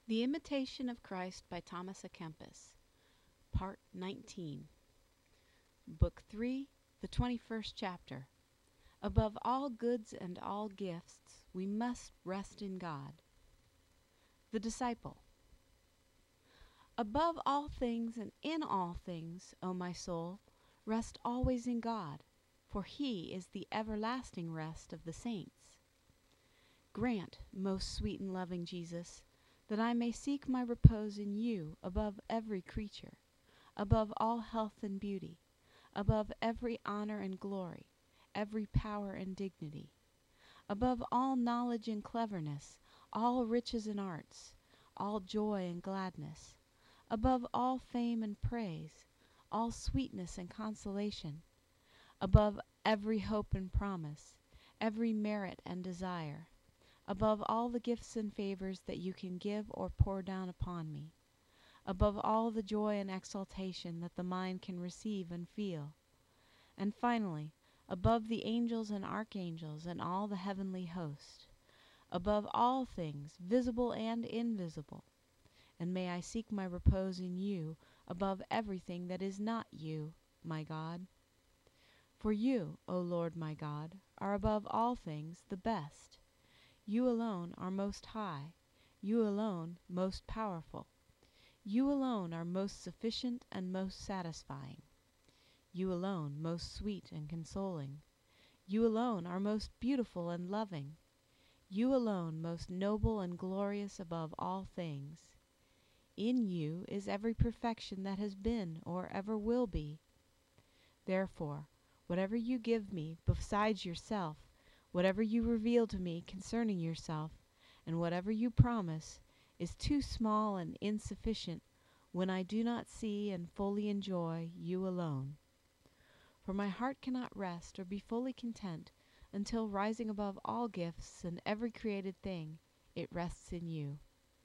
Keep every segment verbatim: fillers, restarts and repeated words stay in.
The Imitation of Christ by Thomas à Kempis, Part nineteen, Book three, the twenty-first chapter. Above all goods and all gifts, we must rest in God. The Disciple. Above all things and in all things, O my soul, rest always in God, for He is the everlasting rest of the saints. Grant, most sweet and loving Jesus, that I may seek my repose in you above every creature, above all health and beauty, above every honor and glory, every power and dignity, above all knowledge and cleverness, all riches and arts, all joy and gladness, above all fame and praise, all sweetness and consolation, above every hope and promise, every merit and desire, above all the gifts and favors that you can give or pour down upon me, above all the joy and exaltation that the mind can receive and feel, and finally, above the angels and archangels and all the heavenly host, above all things, visible and invisible. And may I seek my repose in you above everything that is not you, my God. For you, O Lord my God, are above all things the best. You alone are most high, you alone most powerful. You alone are most sufficient and most satisfying. You alone most sweet and consoling. You alone are most beautiful and loving. You alone most noble and glorious above all things. In you is every perfection that has been or ever will be. Therefore, whatever you give me besides yourself, whatever you reveal to me concerning yourself, and whatever you promise, is too small and insufficient when I do not see and fully enjoy you alone. For my heart cannot rest or be fully content until, rising above all gifts and every created thing, it rests in you.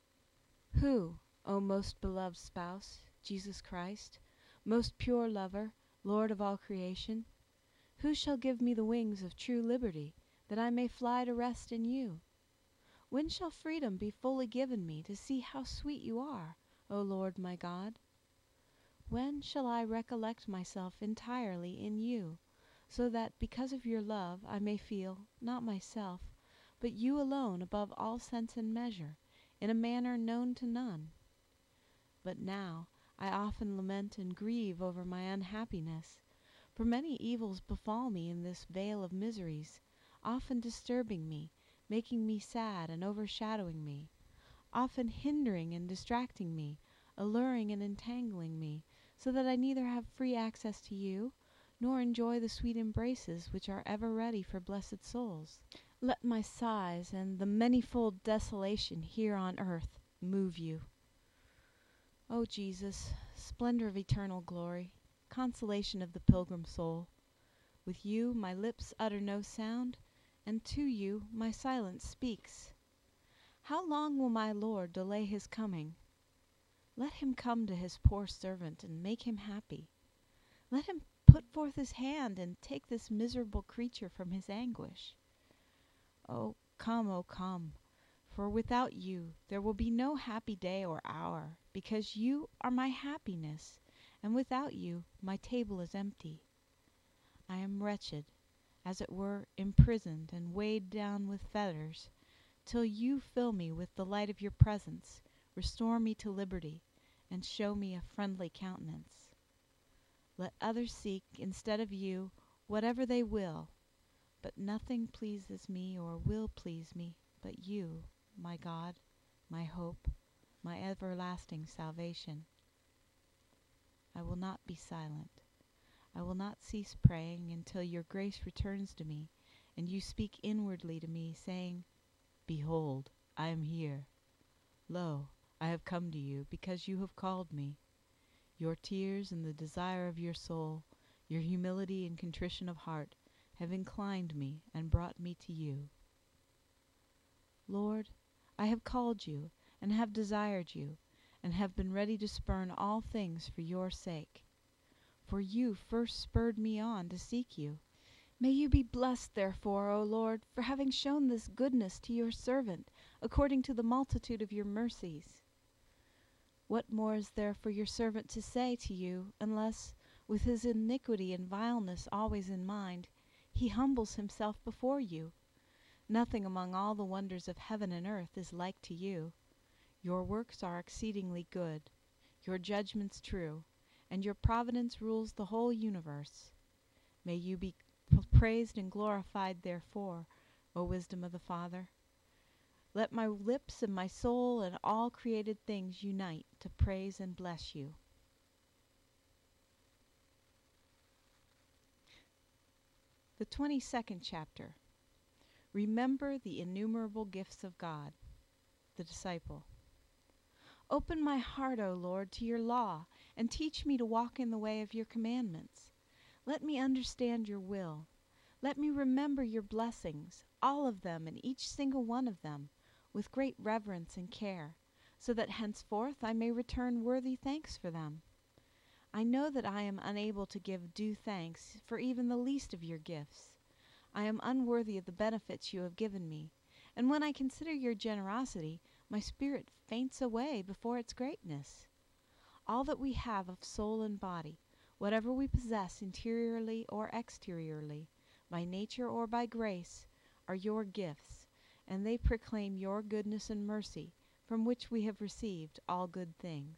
Who, O most beloved spouse, Jesus Christ, most pure lover, Lord of all creation, who shall give me the wings of true liberty, that I may fly to rest in you? When shall freedom be fully given me to see how sweet you are, O Lord my God? When shall I recollect myself entirely in you, so that because of your love I may feel, not myself, but you alone above all sense and measure, in a manner known to none? But now I often lament and grieve over my unhappiness, for many evils befall me in this vale of miseries, often disturbing me, making me sad and overshadowing me, often hindering and distracting me, alluring and entangling me, so that I neither have free access to you, nor enjoy the sweet embraces which are ever ready for blessed souls. Let my sighs and the manifold desolation here on earth move you. O Jesus, splendor of eternal glory, consolation of the pilgrim soul, with you my lips utter no sound, and to you my silence speaks. How long will my Lord delay his coming? Let him come to his poor servant and make him happy. Let him put forth his hand and take this miserable creature from his anguish. Oh, come, oh, come, for without you there will be no happy day or hour, because you are my happiness, and without you my table is empty. I am wretched, as it were imprisoned and weighed down with fetters, till you fill me with the light of your presence, restore me to liberty, and show me a friendly countenance. Let others seek, instead of you, whatever they will, but nothing pleases me or will please me but you, my God, my hope, my everlasting salvation. I will not be silent. I will not cease praying until your grace returns to me, and you speak inwardly to me, saying, Behold, I am here. Lo, I have come to you, because you have called me. Your tears and the desire of your soul, your humility and contrition of heart, have inclined me and brought me to you. Lord, I have called you, and have desired you, and have been ready to spurn all things for your sake. For you first spurred me on to seek you. May you be blessed, therefore, O Lord, for having shown this goodness to your servant, according to the multitude of your mercies. What more is there for your servant to say to you, unless, with his iniquity and vileness always in mind, he humbles himself before you? Nothing among all the wonders of heaven and earth is like to you. Your works are exceedingly good, your judgments true, and your providence rules the whole universe. May you be praised and glorified therefore, O wisdom of the Father. Let my lips and my soul and all created things unite to praise and bless you. The twenty-second chapter. Remember the innumerable gifts of God. The disciple. Open my heart, O Lord, to your law, and teach me to walk in the way of your commandments. Let me understand your will. Let me remember your blessings, all of them and each single one of them, with great reverence and care, so that henceforth I may return worthy thanks for them. I know that I am unable to give due thanks for even the least of your gifts. I am unworthy of the benefits you have given me, and when I consider your generosity, my spirit faints away before its greatness. All that we have of soul and body, whatever we possess interiorly or exteriorly, by nature or by grace, are your gifts, and they proclaim your goodness and mercy, from which we have received all good things.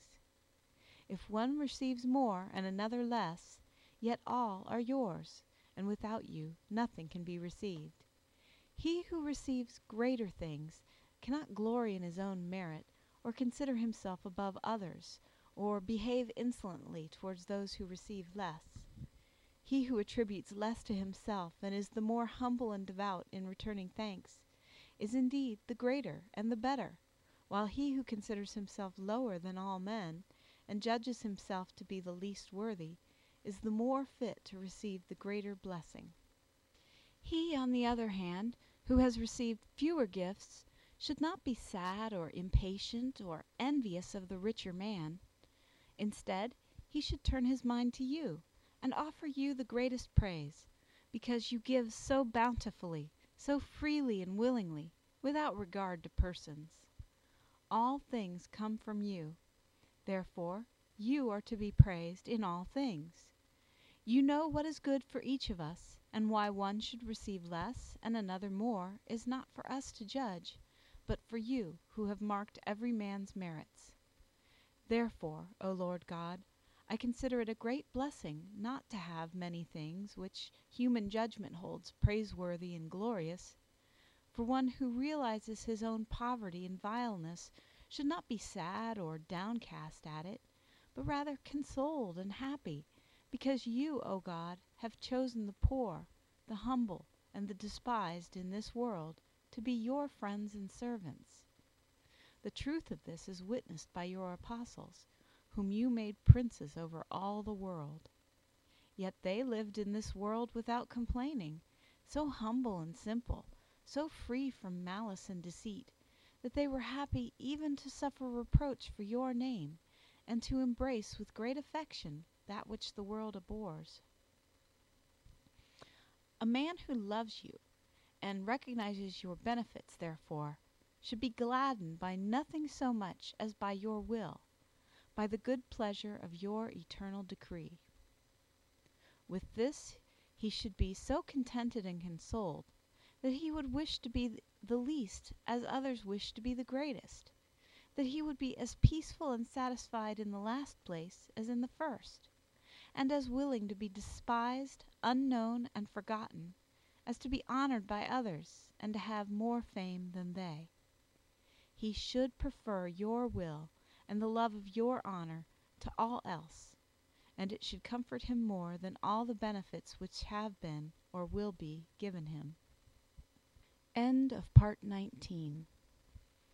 If one receives more and another less, yet all are yours, and without you nothing can be received. He who receives greater things cannot glory in his own merit, or consider himself above others, or behave insolently towards those who receive less. He who attributes less to himself, and is the more humble and devout in returning thanks, is indeed the greater and the better, while he who considers himself lower than all men, and judges himself to be the least worthy, is the more fit to receive the greater blessing. He, on the other hand, who has received fewer gifts, should not be sad or impatient or envious of the richer man. Instead, he should turn his mind to you, and offer you the greatest praise, because you give so bountifully, so freely and willingly, without regard to persons. All things come from you. Therefore, you are to be praised in all things. You know what is good for each of us, and why one should receive less and another more is not for us to judge, but for you who have marked every man's merits. Therefore, O Lord God, I consider it a great blessing not to have many things which human judgment holds praiseworthy and glorious. For one who realizes his own poverty and vileness should not be sad or downcast at it, but rather consoled and happy, because you, O God, have chosen the poor, the humble, and the despised in this world to be your friends and servants. The truth of this is witnessed by your apostles, whom you made princes over all the world. Yet they lived in this world without complaining, so humble and simple, so free from malice and deceit, that they were happy even to suffer reproach for your name, and to embrace with great affection that which the world abhors. A man who loves you, and recognizes your benefits, therefore, should be gladdened by nothing so much as by your will, by the good pleasure of your eternal decree. With this he should be so contented and consoled, that he would wish to be the least as others wish to be the greatest, that he would be as peaceful and satisfied in the last place as in the first, and as willing to be despised, unknown, and forgotten, as to be honored by others, and to have more fame than they. He should prefer your will and the love of your honor to all else, and it should comfort him more than all the benefits which have been or will be given him. End of Part nineteen.